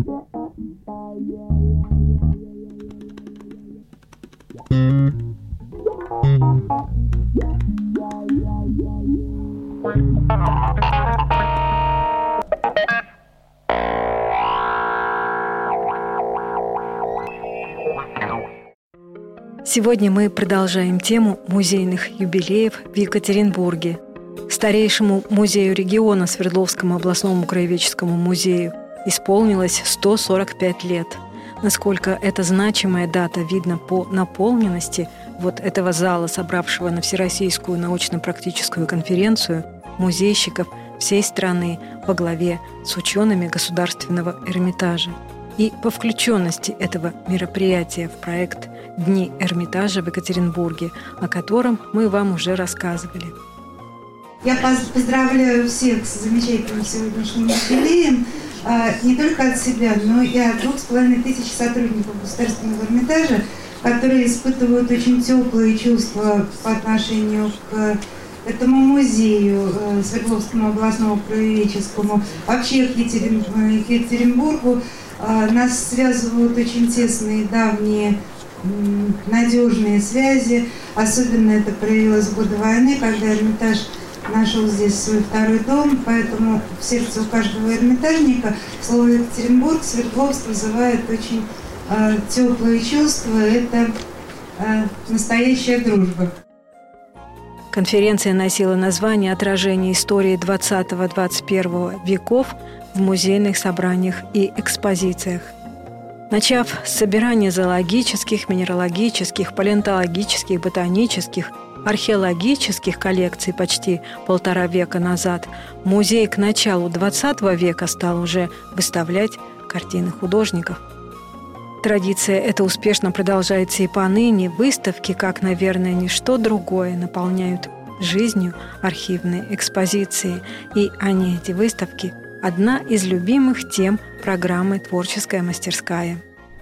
Сегодня мы продолжаем тему музейных юбилеев в Екатеринбурге. Старейшему музею региона Свердловскому областному краеведческому музею исполнилось 145 лет. Насколько это значимая дата, видно по наполненности вот этого зала, собравшего на Всероссийскую научно-практическую конференцию музейщиков всей страны во главе с учеными Государственного Эрмитажа. И по включенности этого мероприятия в проект «Дни Эрмитажа» в Екатеринбурге, о котором мы вам уже рассказывали. Я поздравляю всех с замечательным сегодняшним юбилеем, не только от себя, но и от 2500 сотрудников Государственного Эрмитажа, которые испытывают очень теплые чувства по отношению к этому музею, Свердловскому областному краеведческому, вообще к Екатеринбургу. Нас связывают очень тесные, давние, надежные связи. Особенно это проявилось в годы войны, когда Эрмитаж нашел здесь свой второй дом. Поэтому в сердце у каждого эрмитажника слово Екатеринбург, Свердловск вызывает очень теплые чувства. Это настоящая дружба. Конференция носила название «Отражение истории 20-21 веков в музейных собраниях и экспозициях». Начав с собирания зоологических, минералогических, палеонтологических, ботанических, археологических коллекций почти 1,5 века назад, музей к началу XX века стал уже выставлять картины художников. Традиция эта успешно продолжается и поныне. Выставки, как, наверное, ничто другое, наполняют жизнью архивные экспозиции. И они, эти выставки, одна из любимых тем программы «Творческая мастерская».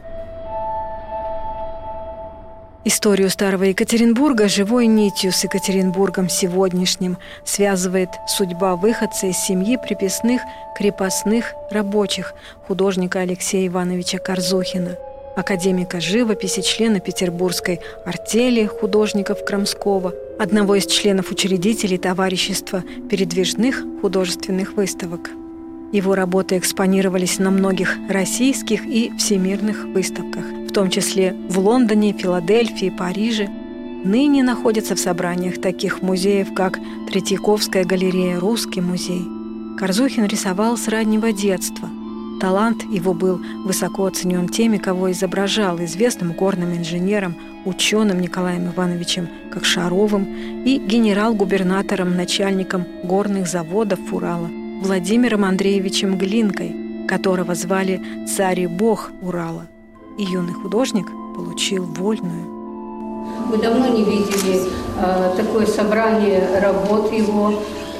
Историю старого Екатеринбурга живой нитью с Екатеринбургом сегодняшним связывает судьба выходца из семьи приписных крепостных рабочих художника Алексея Ивановича Корзухина, академика живописи, члена Петербургской артели художников Крамского, одного из членов-учредителей товарищества передвижных художественных выставок. Его работы экспонировались на многих российских и всемирных выставках, в том числе в Лондоне, Филадельфии, Париже. Ныне находятся в собраниях таких музеев, как Третьяковская галерея, Русский музей. Корзухин рисовал с раннего детства. Талант его был высоко оценен теми, кого изображал, известным горным инженером, ученым Николаем Ивановичем Кокшаровым и генерал-губернатором, начальником горных заводов Урала Владимиром Андреевичем Глинкой, которого звали «Царь и бог Урала». И юный художник получил вольную. Мы давно не видели такое собрание работ его,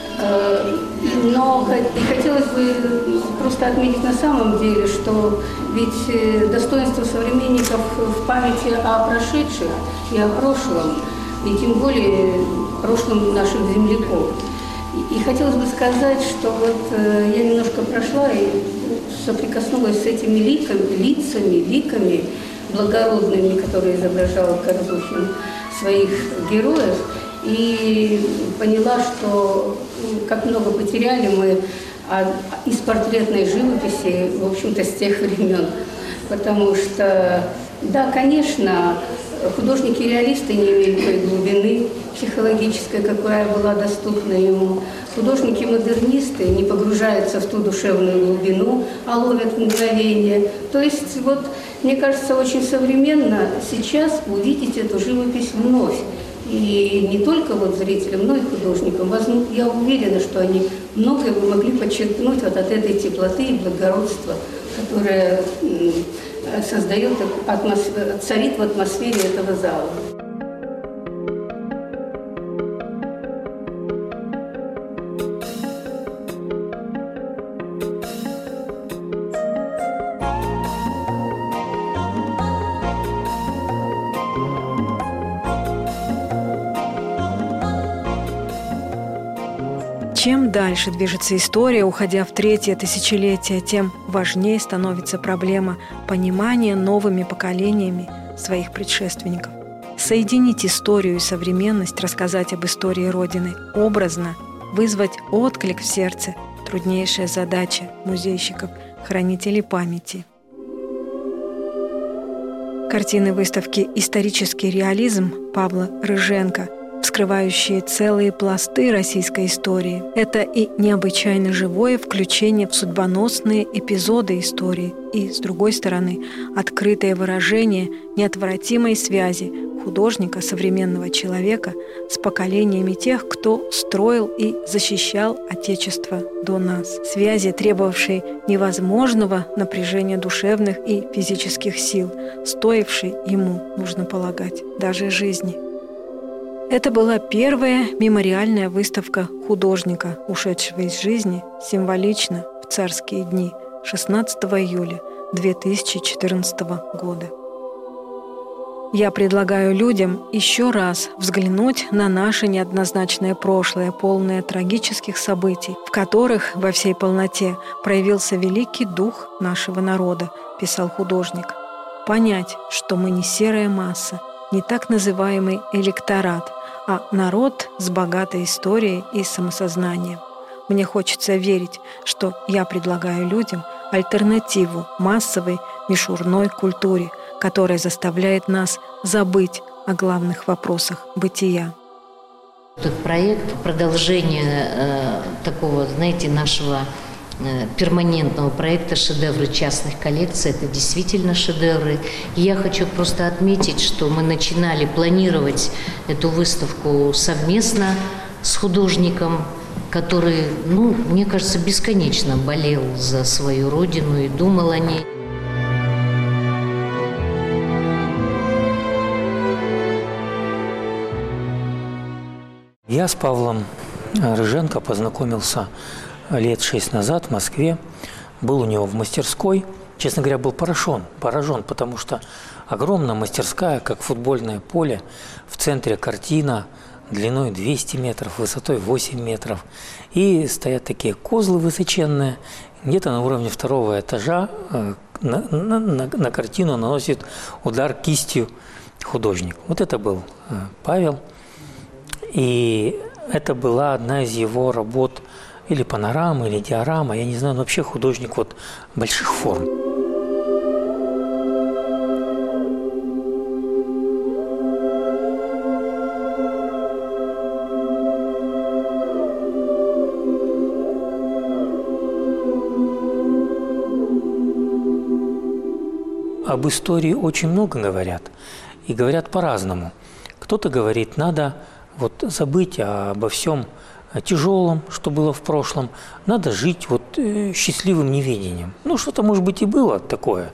но хотелось бы просто отметить на самом деле, что ведь достоинство современников в памяти о прошедших и о прошлом, и тем более прошлом наших земляков. И хотелось бы сказать, что вот я немножко прошла и соприкоснулась с этими ликами благородными, которые изображал Корзухин, своих героев, и поняла, что как много потеряли мы из портретной живописи, в общем-то, с тех времен. Потому что, да, конечно, художники-реалисты не имели той глубины психологической, какая была доступна ему. Художники-модернисты не погружаются в ту душевную глубину, а ловят мгновение. То есть, вот, мне кажется, очень современно сейчас увидеть эту живопись вновь. И не только вот зрителям, но и художникам. Я уверена, что они многое бы могли подчеркнуть вот от этой теплоты и благородства, которое царит в атмосфере этого зала. Чем дальше движется история, уходя в третье тысячелетие, тем важнее становится проблема понимания новыми поколениями своих предшественников. Соединить историю и современность, рассказать об истории Родины образно, вызвать отклик в сердце – труднейшая задача музейщиков, хранителей памяти. Картины выставки «Исторический реализм» Павла Рыженко, вскрывающие целые пласты российской истории. Это и необычайно живое включение в судьбоносные эпизоды истории, и, с другой стороны, открытое выражение неотвратимой связи художника, современного человека, с поколениями тех, кто строил и защищал Отечество до нас. Связи, требовавшей невозможного напряжения душевных и физических сил, стоившей ему, нужно полагать, даже жизни. Это была первая мемориальная выставка художника, ушедшего из жизни символично в царские дни 16 июля 2014 года. Я предлагаю людям еще раз взглянуть на наше неоднозначное прошлое, полное трагических событий, в которых во всей полноте проявился великий дух нашего народа, писал художник. Понять, что мы не серая масса, не так называемый электорат, а народ с богатой историей и самосознанием. Мне хочется верить, что я предлагаю людям альтернативу массовой мишурной культуре, которая заставляет нас забыть о главных вопросах бытия. Этот проект – продолжение такого, знаете, нашего перманентного проекта «Шедевры частных коллекций». Это действительно шедевры. И я хочу просто отметить, что мы начинали планировать эту выставку совместно с художником, который, мне кажется, бесконечно болел за свою родину и думал о ней. Я с Павлом Рыженко познакомился лет 6 назад в Москве. Был у него в мастерской. Честно говоря, был поражен, потому что огромная мастерская, как футбольное поле. В центре картина длиной 200 метров, высотой 8 метров. И стоят такие козлы высоченные. Где-то на уровне 2-го этажа на картину наносит удар кистью художник. Вот это был Павел. И это была одна из его работ, или панорама, или диорама, я не знаю, но вообще художник больших форм. Об истории очень много говорят, и говорят по-разному. Кто-то говорит, надо забыть обо всем тяжелом, что было в прошлом, надо жить счастливым неведением. Что-то, может быть, и было такое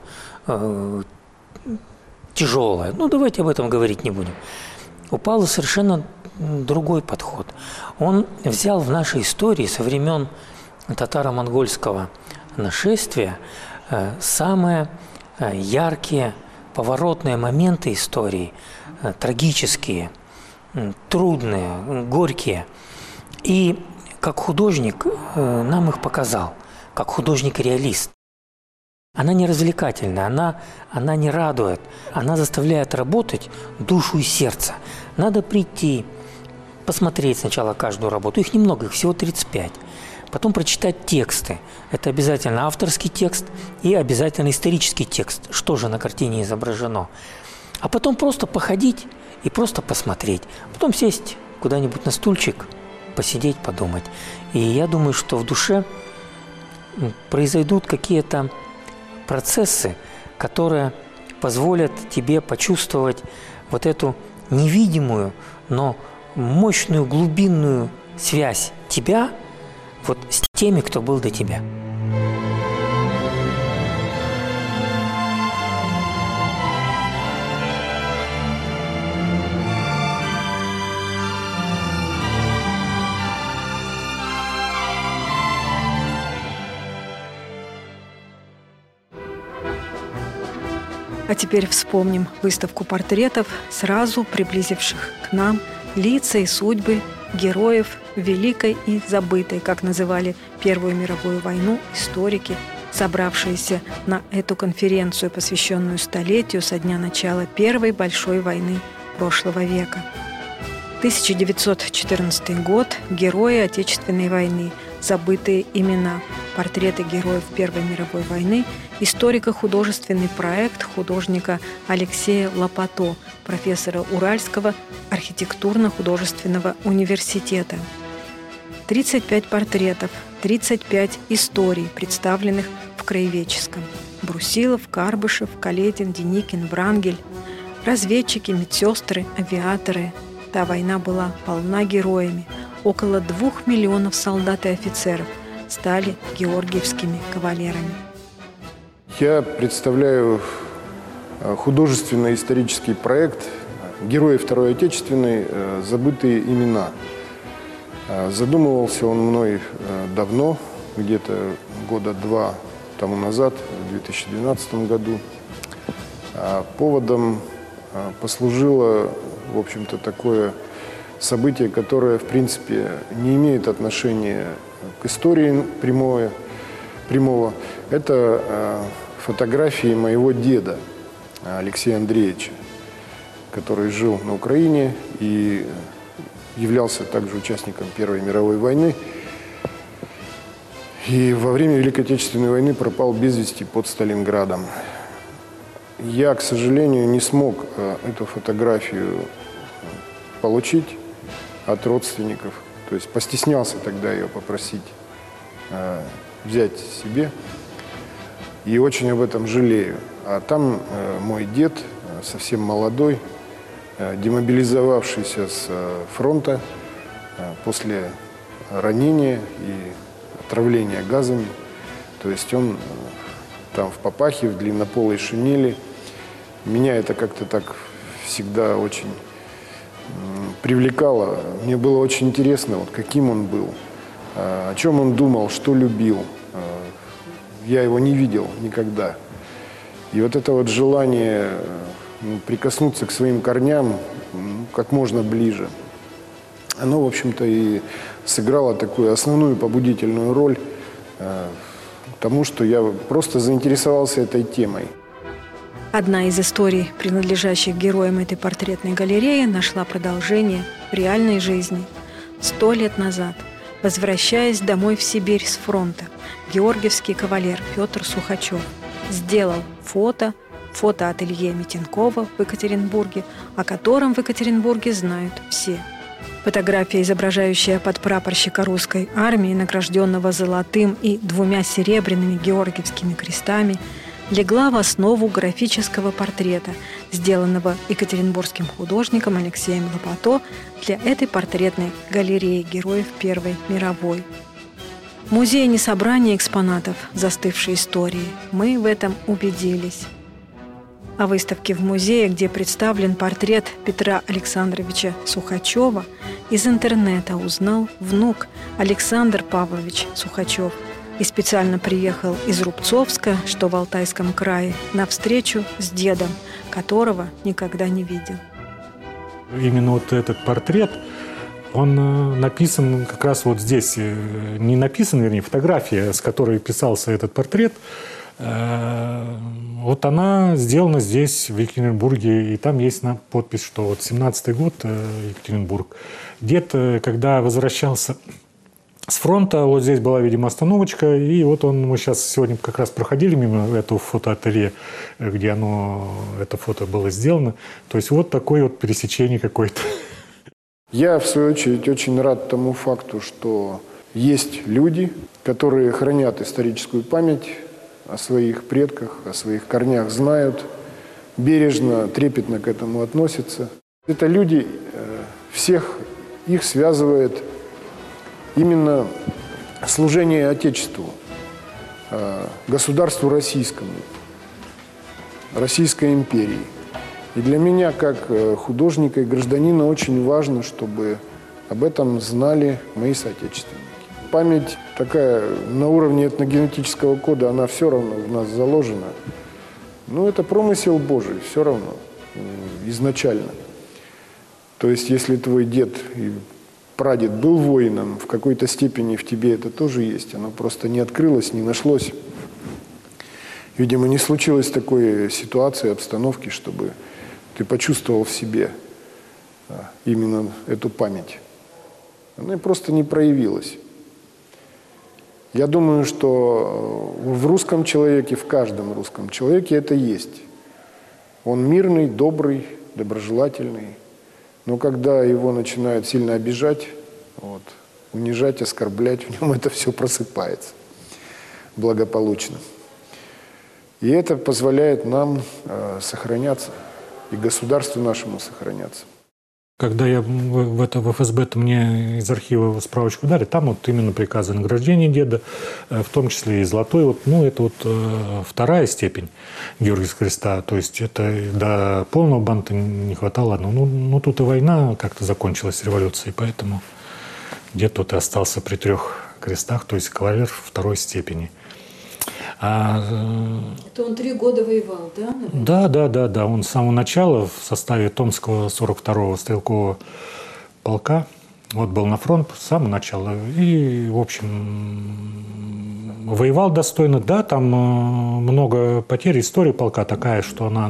тяжелое. Давайте об этом говорить не будем. У Павла совершенно другой подход. Он взял в нашей истории со времен татаро-монгольского нашествия самые яркие, поворотные моменты истории, трагические, трудные, горькие. И как художник нам их показал, как художник-реалист. Она не развлекательная, она не радует, она заставляет работать душу и сердце. Надо прийти, посмотреть сначала каждую работу, их немного, их всего 35. Потом прочитать тексты. Это обязательно авторский текст и обязательно исторический текст, что же на картине изображено. А потом просто походить и просто посмотреть. Потом сесть куда-нибудь на стульчик, посидеть, подумать. И я думаю, что в душе произойдут какие-то процессы, которые позволят тебе почувствовать эту невидимую, но мощную глубинную связь тебя с теми, кто был до тебя. А теперь вспомним выставку портретов, сразу приблизивших к нам лица и судьбы героев великой и забытой, как называли Первую мировую войну историки, собравшиеся на эту конференцию, посвященную столетию со дня начала Первой большой войны прошлого века. 1914 год. Герои Отечественной войны. Забытые имена. Портреты героев Первой мировой войны. Историко-художественный проект художника Алексея Лопато, профессора Уральского архитектурно-художественного университета. 35 портретов, 35 историй, представленных в краеведческом. Брусилов, Карбышев, Каледин, Деникин, Врангель. Разведчики, медсестры, авиаторы. Та война была полна героями. Около 2 миллионов солдат и офицеров стали георгиевскими кавалерами. Я представляю художественно-исторический проект «Герои Второй Отечественной. Забытые имена». Задумывался он мной давно, где-то года 2 тому назад, в 2012 году. Поводом послужило, в общем-то, такое событие, которое, в принципе, не имеет отношения к истории прямого. Это фотографии моего деда Алексея Андреевича, который жил на Украине и являлся также участником Первой мировой войны. И во время Великой Отечественной войны пропал без вести под Сталинградом. Я, к сожалению, не смог эту фотографию получить от родственников. То есть постеснялся тогда ее попросить взять себе. И очень об этом жалею. А там мой дед, совсем молодой, демобилизовавшийся с фронта после ранения и отравления газами. То есть он там в папахе, в длиннополой шинели. Меня это как-то так всегда очень привлекало. Мне было очень интересно, вот каким он был, о чем он думал, что любил. Я его не видел никогда. И вот это вот желание прикоснуться к своим корням как можно ближе, оно, в общем-то, и сыграло такую основную побудительную роль тому, что я просто заинтересовался этой темой. Одна из историй, принадлежащих героям этой портретной галереи, нашла продолжение в реальной жизни. 100 лет назад, возвращаясь домой в Сибирь с фронта, георгиевский кавалер Петр Сухачев сделал фотоателье Митенкова в Екатеринбурге, о котором в Екатеринбурге знают все. Фотография, изображающая подпрапорщика русской армии, награжденного золотым и 2 серебряными георгиевскими крестами, легла в основу графического портрета, сделанного екатеринбургским художником Алексеем Лопато для этой портретной галереи героев Первой мировой. В музее не собрание экспонатов застывшей истории. Мы в этом убедились. О выставке в музее, где представлен портрет Петра Александровича Сухачева, из интернета узнал внук Александр Павлович Сухачев и специально приехал из Рубцовска, что в Алтайском крае, на встречу с дедом, которого никогда не видел. Именно вот этот портрет, он написан как раз вот здесь, не написан, вернее, фотография, с которой писался этот портрет, вот она сделана здесь, в Екатеринбурге, и там есть подпись, что вот 17-й год, Екатеринбург. Дед, когда возвращался с фронта, вот здесь была, видимо, остановочка, и вот мы сейчас сегодня как раз проходили мимо этого фотоателье, где это фото было сделано. То есть вот такое вот пересечение какое-то. Я, в свою очередь, очень рад тому факту, что есть люди, которые хранят историческую память о своих предках, о своих корнях знают, бережно, трепетно к этому относятся. Это люди, всех их связывает именно служение Отечеству, государству российскому, Российской империи. И для меня, как художника и гражданина, очень важно, чтобы об этом знали мои соотечественники. Память такая на уровне этногенетического кода, она все равно в нас заложена. Но это промысел Божий, все равно, изначально. То есть, если твой дед прадед был воином, в какой-то степени в тебе это тоже есть. Оно просто не открылось, не нашлось. Видимо, не случилось такой ситуации, обстановки, чтобы ты почувствовал в себе именно эту память. Она просто не проявилась. Я думаю, что в русском человеке, в каждом русском человеке это есть. Он мирный, добрый, доброжелательный. Но когда его начинают сильно обижать, унижать, оскорблять, в нем это все просыпается благополучно. И это позволяет нам сохраняться, и государству нашему сохраняться. Когда я в ФСБ-то мне из архива справочку дали, там вот именно приказы о награждении деда, в том числе и золотой, это вторая степень Георгиевского креста, то есть это до полного банта не хватало. Но тут и война как-то закончилась, революцией, поэтому дед тут и остался при 3 крестах, то есть кавалер второй степени. Это он 3 года воевал, да? Да. Он с самого начала в составе Томского 42-го стрелкового полка был на фронт с самого начала. И, в общем, воевал достойно. Да, там много потерь. История полка такая, что она,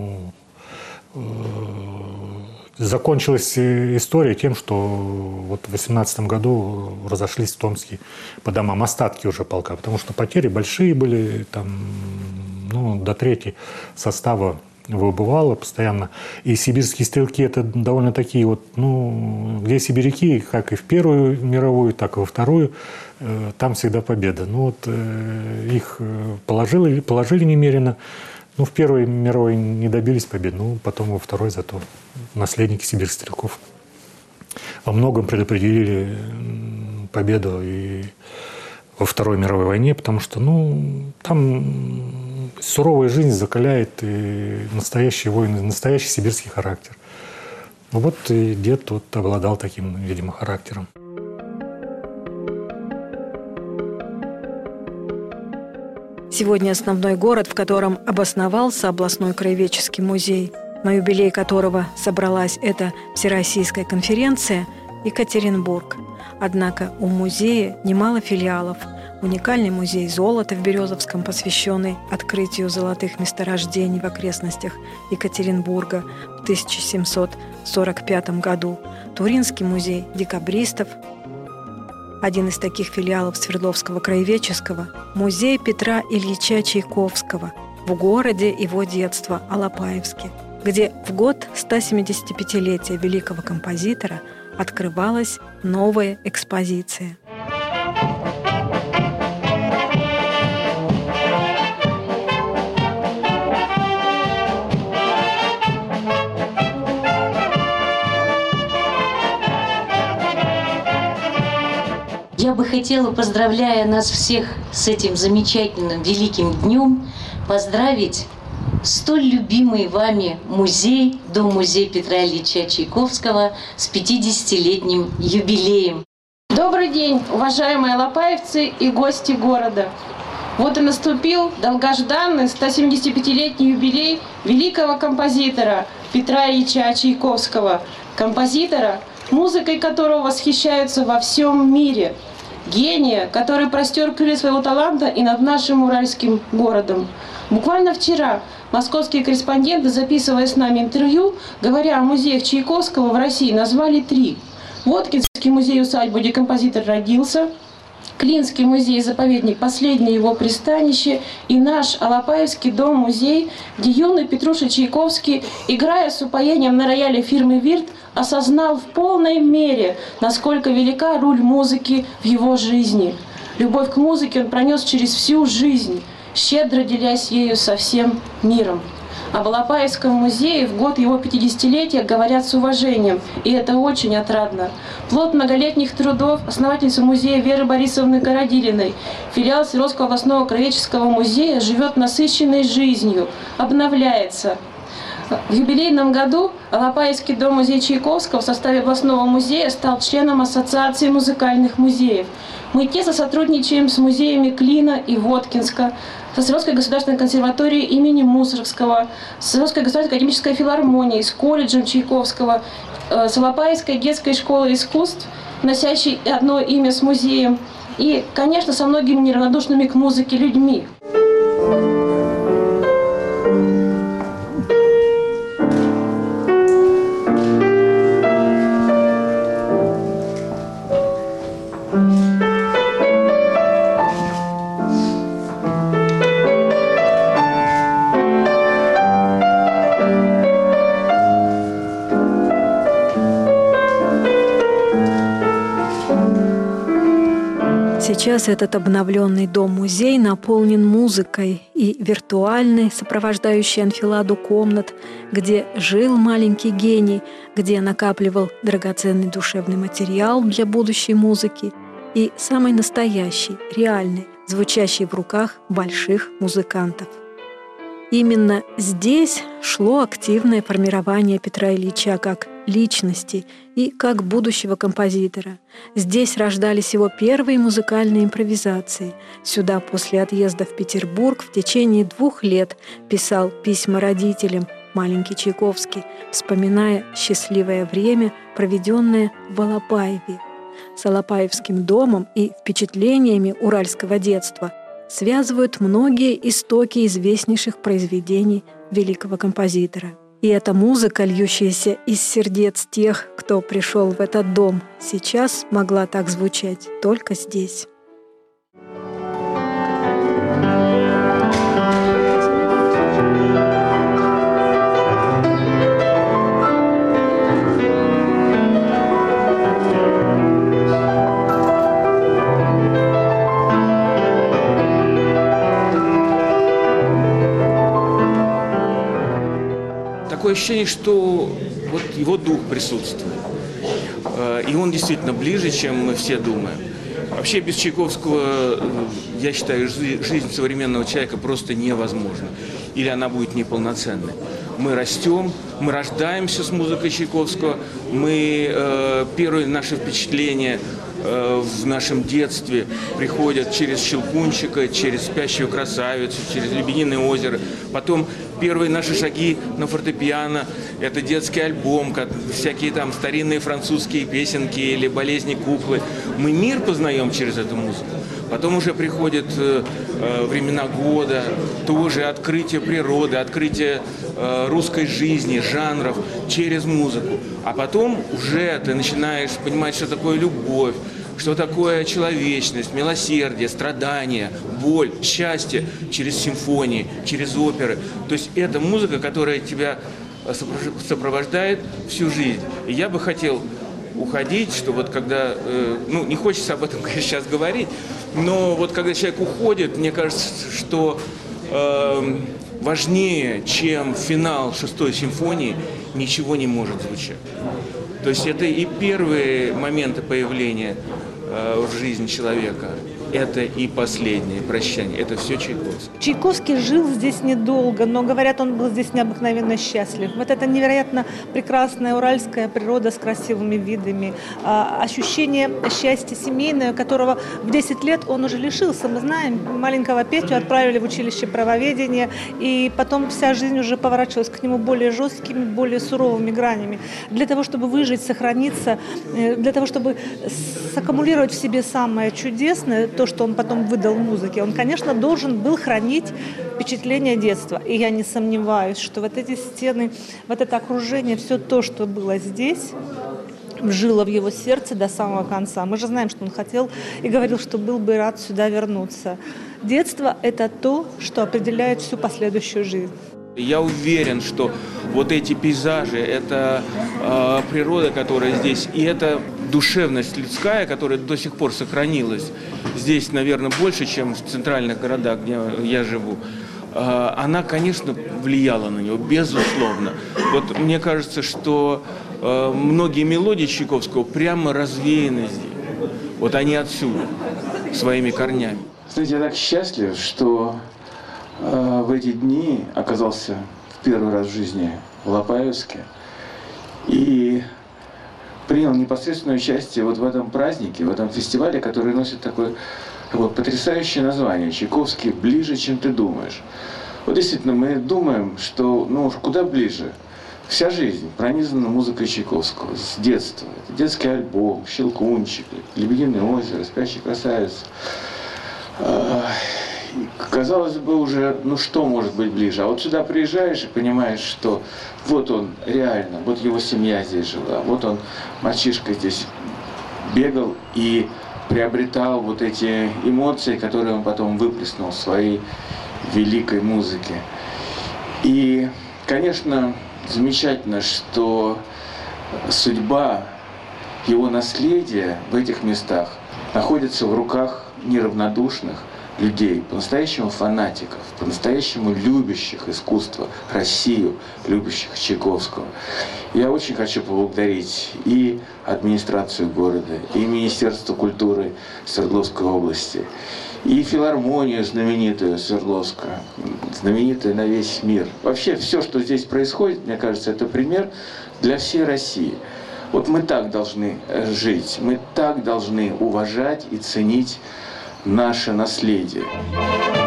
закончилась история тем, что в 18 году разошлись в Томске по домам остатки уже полка, потому что потери большие были, там, до 3 состава выбывало постоянно. И сибирские стрелки – это довольно такие где сибиряки, как и в Первую мировую, так и во Вторую, там всегда победа. Их положили немерено. В Первой мировой не добились побед, потом во Второй зато наследники сибирских стрелков во многом предопределили победу и во Второй мировой войне, потому что, там суровая жизнь закаляет и настоящие войны, настоящий сибирский характер. И дед обладал таким, видимо, характером. Сегодня основной город, в котором обосновался областной краеведческий музей, на юбилей которого собралась эта всероссийская конференция – Екатеринбург. Однако у музея немало филиалов. Уникальный музей золота в Березовском, посвященный открытию золотых месторождений в окрестностях Екатеринбурга в 1745 году. Туринский музей декабристов. Один из таких филиалов Свердловского краеведческого – музей Петра Ильича Чайковского в городе его детства Алапаевске, где в год 175-летия великого композитора открывалась новая экспозиция. Я бы хотела, поздравляя нас всех с этим замечательным великим днем, поздравить столь любимый вами музей, Дом-музей Петра Ильича Чайковского с 50-летним юбилеем. Добрый день, уважаемые алапаевцы и гости города. Вот и наступил долгожданный 175-летний юбилей великого композитора Петра Ильича Чайковского, композитора, музыкой которого восхищаются во всем мире. Гения, который простер крылья своего таланта и над нашим уральским городом. Буквально вчера московские корреспонденты, записывая с нами интервью, говоря о музеях Чайковского в России, назвали 3. Воткинский музей-усадьба, где композитор родился, Клинский музей-заповедник, последнее его пристанище, и наш Алапаевский дом-музей, где юный Петруша Чайковский, играя с упоением на рояле фирмы «Вирт», осознал в полной мере, насколько велика роль музыки в его жизни. Любовь к музыке он пронес через всю жизнь, щедро делясь ею со всем миром. Об Алапаевском музее в год его 50-летия говорят с уважением, и это очень отрадно. Плод многолетних трудов основательницы музея Веры Борисовны Городилиной, филиал Свердловского областного краеведческого музея живет насыщенной жизнью, обновляется. В юбилейном году Алапаевский дом-музей Чайковского в составе областного музея стал членом Ассоциации музыкальных музеев. Мы тесно сотрудничаем с музеями Клина и Воткинска, со Свердловской государственной консерваторией имени Мусоргского, с Свердловской государственной академической филармонией, с колледжем Чайковского, с Алапаевской детской школой искусств носящий одно имя с музеем, и, конечно, со многими неравнодушными к музыке людьми. Сейчас этот обновленный дом-музей наполнен музыкой и виртуальной, сопровождающей анфиладу комнат, где жил маленький гений, где накапливал драгоценный душевный материал для будущей музыки, и самый настоящий, реальный, звучащий в руках больших музыкантов. Именно здесь шло активное формирование Петра Ильича как личности и как будущего композитора. Здесь рождались его первые музыкальные импровизации. Сюда после отъезда в Петербург в течение 2 лет писал письма родителям маленький Чайковский, вспоминая счастливое время, проведенное в Алапаеве. С Алапаевским домом и впечатлениями уральского детства связывают многие истоки известнейших произведений великого композитора. И эта музыка, льющаяся из сердец тех, кто пришел в этот дом, сейчас могла так звучать только здесь. Такое ощущение, что вот его дух присутствует. И он действительно ближе, чем мы все думаем. Вообще без Чайковского, я считаю, жизнь современного человека просто невозможна. Или она будет неполноценной. Мы растем, мы рождаемся с музыкой Чайковского. Первые наши впечатления в нашем детстве приходят через «Щелкунчика», через «Спящую красавицу», через «Лебединое озеро». Потом первые наши шаги на фортепиано – это детский альбом, всякие там старинные французские песенки или «Болезни куклы». Мы мир познаем через эту музыку. Потом уже приходят времена года, тоже открытие природы, открытие русской жизни, жанров через музыку. А потом уже ты начинаешь понимать, что такое любовь, что такое человечность, милосердие, страдания, боль, счастье через симфонии, через оперы. То есть это музыка, которая тебя сопровождает всю жизнь. И я бы хотел уходить, что вот когда, не хочется об этом, конечно, сейчас говорить, но вот когда человек уходит, мне кажется, что важнее, чем финал 6-й симфонии, ничего не может звучать. То есть это и первые моменты появления в жизни человека, это и последнее прощание, это все Чайковский. Чайковский жил здесь недолго, но, говорят, он был здесь необыкновенно счастлив. Вот это невероятно прекрасная уральская природа с красивыми видами, ощущение счастья семейного, которого в 10 лет он уже лишился. Мы знаем, маленького Петю отправили в училище правоведения, и потом вся жизнь уже поворачивалась к нему более жесткими, более суровыми гранями. Для того, чтобы выжить, сохраниться, для того, чтобы саккумулировать в себе самое чудесное, то, что он потом выдал в музыке, он, конечно, должен был хранить впечатление детства. И я не сомневаюсь, что вот эти стены, вот это окружение, все то, что было здесь, жило в его сердце до самого конца. Мы же знаем, что он хотел и говорил, что был бы рад сюда вернуться. Детство – это то, что определяет всю последующую жизнь. Я уверен, что вот эти пейзажи, это природа, которая здесь, и это душевность людская, которая до сих пор сохранилась здесь, наверное, больше, чем в центральных городах, где я живу, она, конечно, влияла на него, безусловно. Вот мне кажется, что многие мелодии Чайковского прямо развеяны здесь. Вот они отсюда, своими корнями. Знаете, я так счастлив, что в эти дни оказался в первый раз в жизни в Алапаевске и принял непосредственное участие вот в этом празднике, в этом фестивале, который носит такое потрясающее название «Чайковский ближе, чем ты думаешь». Вот действительно, мы думаем, что уж куда ближе. Вся жизнь пронизана музыкой Чайковского с детства. Это детский альбом, «Щелкунчик», «Лебединое озеро», «Спящая красавица». Казалось бы, уже, ну что может быть ближе? А вот сюда приезжаешь и понимаешь, что вот он реально, вот его семья здесь жила, вот он, мальчишка, здесь бегал и приобретал вот эти эмоции, которые он потом выплеснул в своей великой музыке. И, конечно, замечательно, что судьба его наследия в этих местах находится в руках неравнодушных людей, по-настоящему фанатиков, по-настоящему любящих искусство, Россию, любящих Чайковского. Я очень хочу поблагодарить и администрацию города, и Министерство культуры Свердловской области, и филармонию знаменитую Свердловскую, знаменитую на весь мир. Вообще все, что здесь происходит, мне кажется, это пример для всей России. Вот мы так должны жить, мы так должны уважать и ценить наше наследие.